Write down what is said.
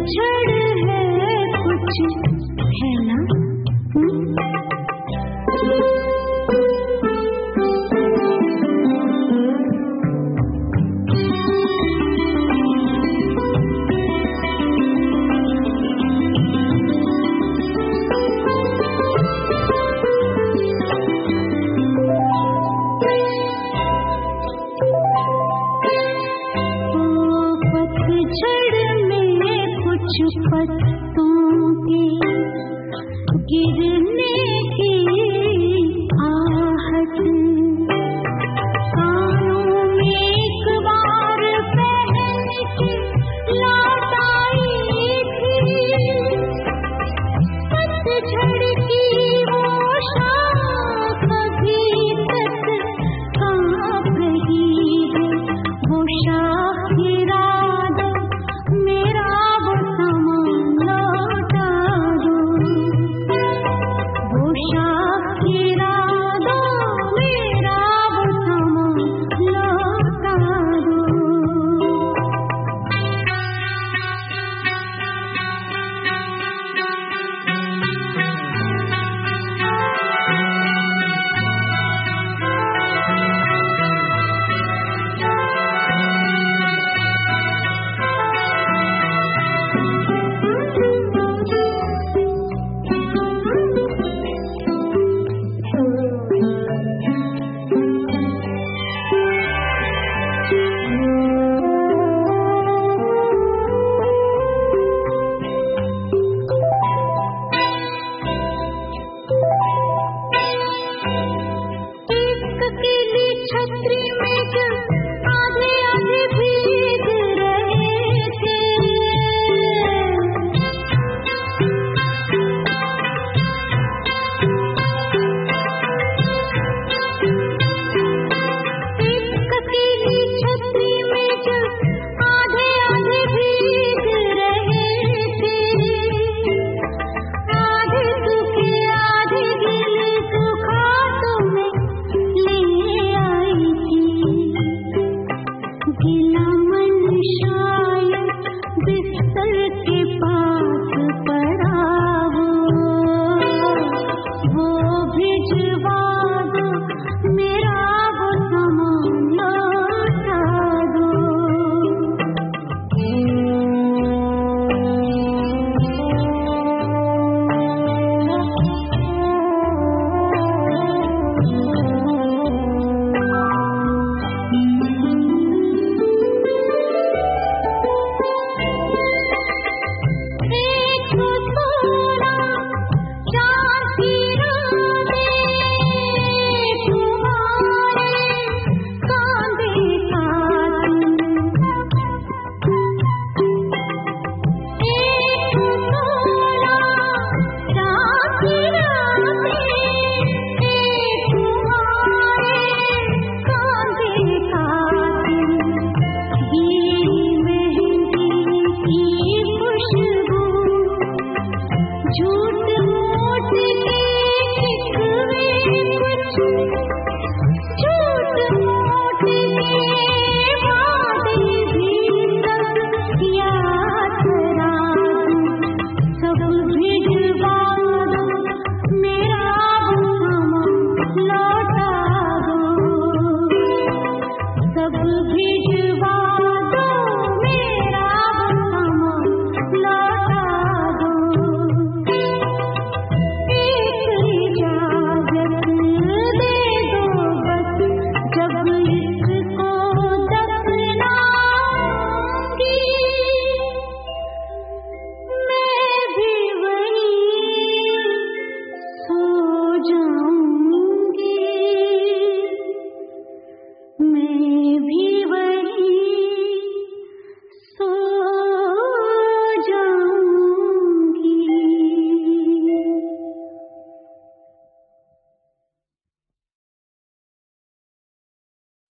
पतझड़ है कुछ है ना। पत्तों के गिरने की आहट कानों में एक बार पहन के लौट आई थी। पतझड़ की वो शाख अभी तक कांप रही है। वो शाख गिरा दो मेरा वो सामान लौटा दो। वो शाख गिरा दो मेरा वो सामान लौटा दो। छतरी में जो आधे आधे भीग रहे थे। एक अकेली छतरी में जो आधे आधे भीग रहे थे। आधे सूखे आधे गीले सूखा तुम्हें गिला मन शायद बिस्तर के